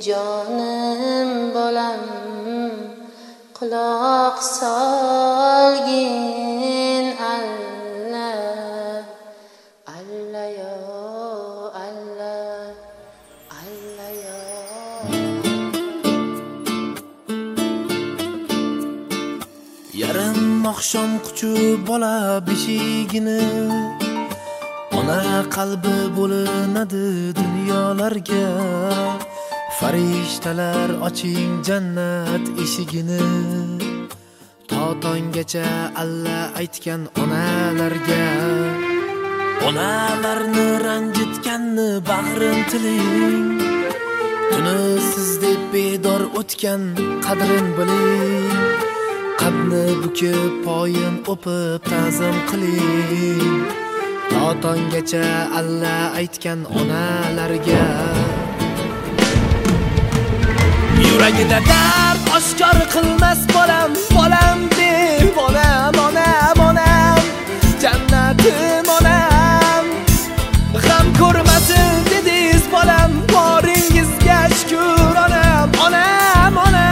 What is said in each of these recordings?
jonim bolam quloq solgin Allah Allah yo Allah Allah yo yarim oqshom quchib bola beshigini ona qalbi bo'linadi dunyolarga farishtalar oching jannat eshigini to tonggacha alla aytgan onalarga onalarni ranjitganni bag'rin tiling tuni siz deb bedor o'tgan qadrin biling qadni bukib poyin o'pib ta'zim qiling to tonggacha alla aytgan onalarga yuragida dard oshkor qilmas bolam bolam deb onam onam onam jannatim onam g'am ko'rmasin dediz bolam boringizga shukr onam onam onam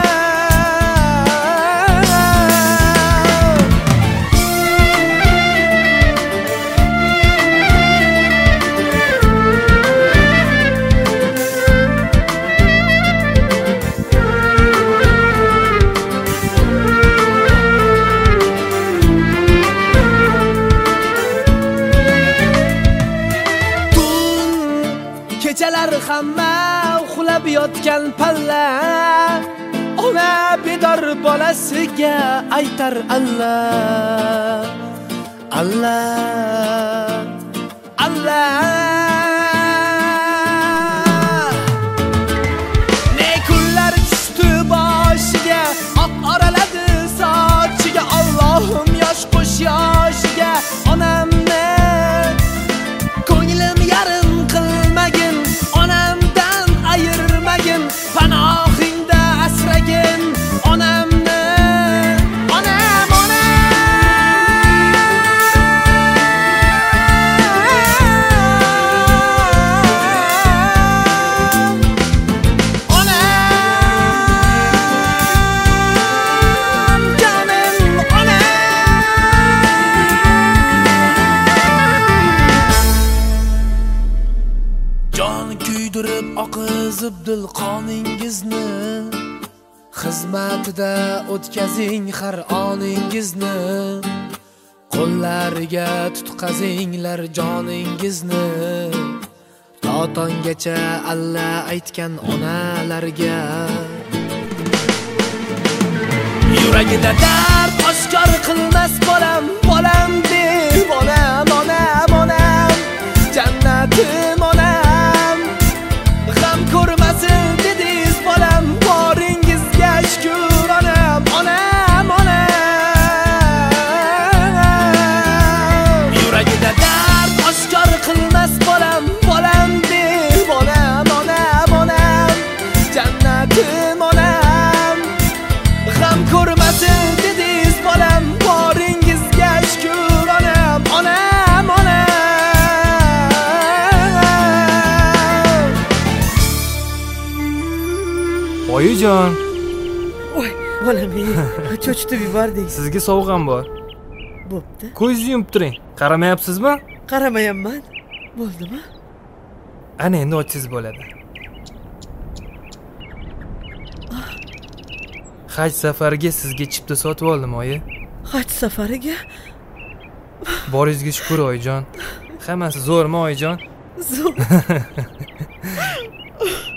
kechalar hamma uxlab yotgan palla ona bedor bolasiga aytar Allah Allah Allah ne kunlar tushdi boshiga oq oraladi sochiga Allohim yosh qo'sh yoshiga onamni ko'nglim yarim qilmagin onamdan ayirmagin panohingda asragin onamni onam kuydirib oqizib dil qoningizni xizmatida o'tkazing har oningizni qo'llariga tutqazinglar joningizni to tonggacha alla aytgan onalarga yuragida dard oshkor qilmas bolam bolam deb onam onam onam jannatim onam g'am ko'rmasin dediz bolam boringizga shukr onam onam onam yuragida dard oshkor qilmas bolam bolam deb onam onam onam jannatim onam g'am ko'rmasin dediz bolam boringizga shukr onam onam onam Oyijon. Voy, bolam, cho'chitib yubording. Sizga sovg'am bor. Bo'pti. Ko'zingizni yumib turing. Qaramayapsizmi? Qaramayapman. Bo'ldimi? Ana endi ochsiz bo'ladi. Haj safariga sizga chipta sotib oldim, oyi. Haj safariga? Boringizga shukr, oyijon. Hammasi zo'rmi, oyijon? Zo'r.